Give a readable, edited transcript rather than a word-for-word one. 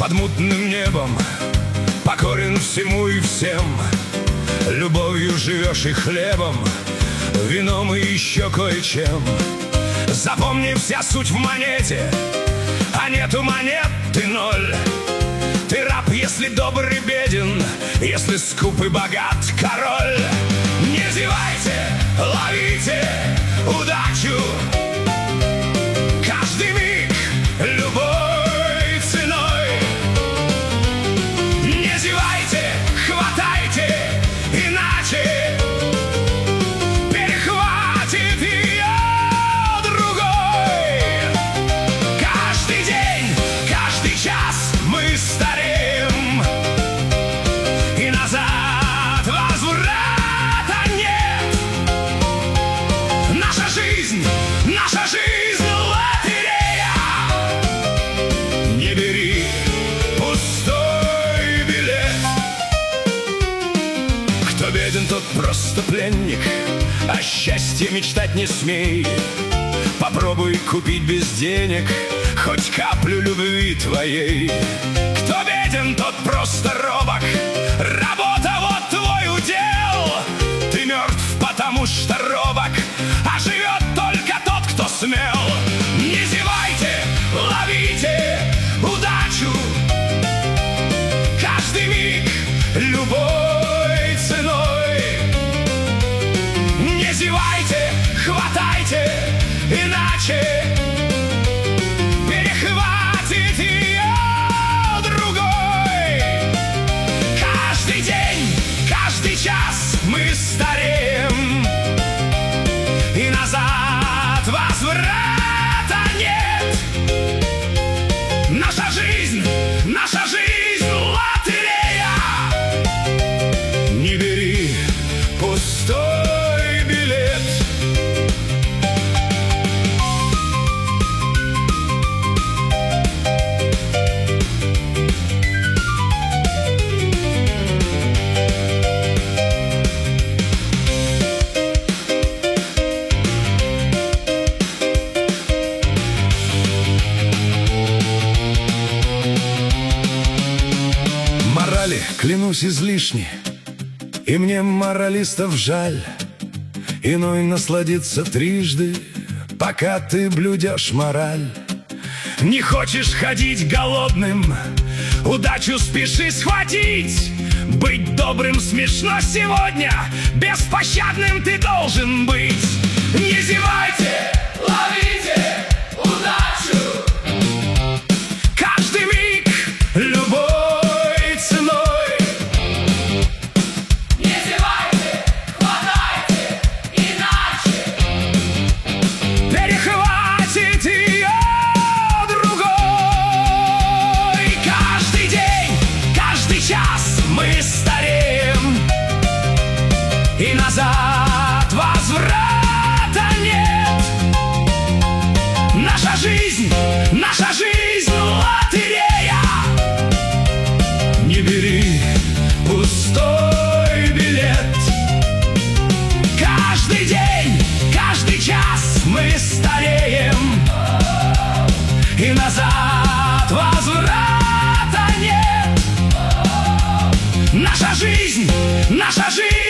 под мутным небом, покорен всему и всем. Любовью живешь и хлебом, вином и еще кое-чем. Запомни, вся суть в монете, а нету монет, ты ноль. Ты раб, если добр и беден, если скуп и богат король. Не зевайте, ловите удачу, каждый миг любой ценой. Не зевайте, хватайте, иначе перехватит ее другой. Каждый день, каждый час мы стареем, и назад возврата нет. Наша жизнь лотерея. Не бери пустой билет. Кто беден, тот просто пленник, о счастье мечтать не смей. Попробуй купить без денег хоть каплю любви твоей. Кто беден, тот просто робок, работа вот твой удел. Ты мертв, потому что робок, а живет только тот, кто смел. Не зевайте, ловите удачу, каждый миг любой ценой. Не зевайте, хватайте, иначе перехватит ее другой. Каждый день, каждый час мы стареем, и назад возврата нет. Наша жизнь лотерея. Не бери пустой билет. Морали, клянусь, излишни, и мне моралистов жаль. Иной насладиться трижды, пока ты блюдешь мораль. Не хочешь ходить голодным, удачу спеши схватить. Быть добрым смешно сегодня, беспощадным ты должен быть. Не зевайте, ловите удачу, каждый миг любой ценой. Не зевайте, хватайте, иначе перехватит ее другой. Каждый день, каждый час мы стареем, и назад возврата нет. Наша жизнь лотерея. Не бери пустой билет. Каждый день, каждый час мы стареем, и назад возврата нет. Наша жизнь